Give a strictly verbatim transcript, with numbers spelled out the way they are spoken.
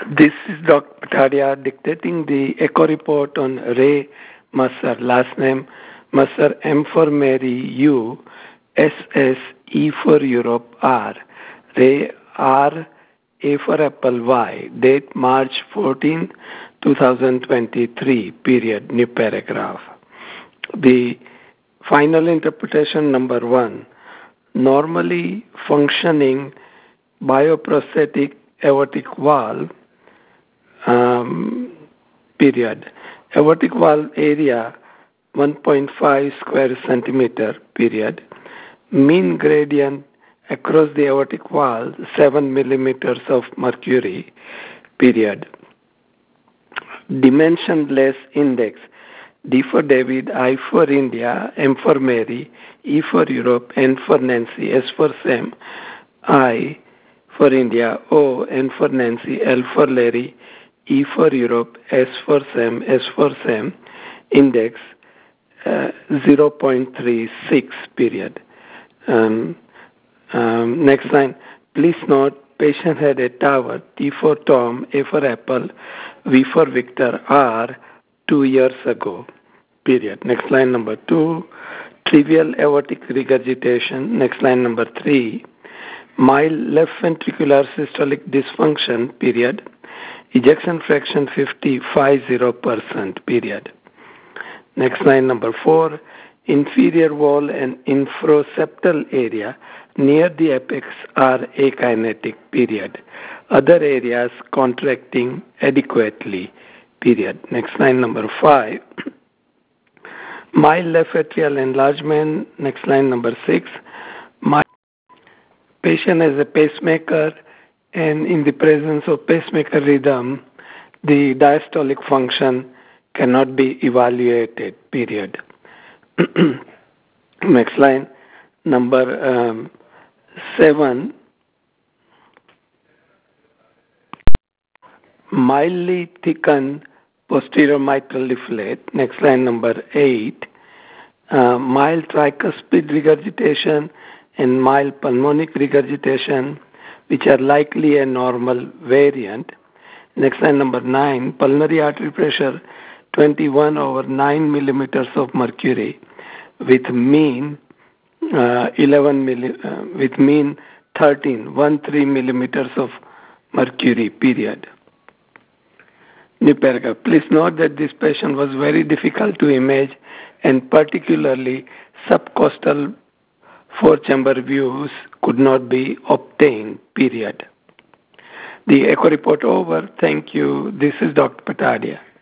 This is Doctor Patadia dictating the echo report on Ray Musser, last name Musser, M for Mary, U, S S, E for Europe, R. Ray, R, A for Apple, Y. Date March fourteenth, twenty twenty-three, period, new paragraph. The final interpretation number one, normally functioning bioprosthetic aortic valve, um, period. Aortic valve area one point five square centimeter, period. Mean gradient across the aortic valve seven millimeters of mercury, period. Dimensionless index D for David, I for India, M for Mary, E for Europe, N for Nancy, S for Sam, I for India, O, N for Nancy, L for Larry, E for Europe, S for Sam, S for Sam, index uh, zero point three six, period. Um, um, next line, please note, patient had a tower, T for Tom, A for Apple, V for Victor, R, two years ago, period. Next line number two, trivial aortic regurgitation. Next line number three, mild left ventricular systolic dysfunction, period. Ejection fraction fifty, fifty percent, period. Next line number four, inferior wall and infroseptal area near the apex are akinetic, period. Other areas contracting adequately, period. Next line number five, mild left atrial enlargement. Next line number six, mild patient has a pacemaker, and in the presence of pacemaker rhythm, the diastolic function cannot be evaluated, period. Next line, number um, seven, mildly thickened posterior mitral leaflet. Next line, number eight, uh, mild tricuspid regurgitation and mild pulmonic regurgitation, which are likely a normal variant. Next line, number nine, pulmonary artery pressure twenty-one over nine millimeters of mercury with mean uh, eleven milli, uh, with mean thirteen, one three millimeters of mercury, period. New paragraph. Please note that this patient was very difficult to image, and particularly subcostal four-chamber views could not be obtained, period. The echo report over. Thank you. This is Doctor Patadia.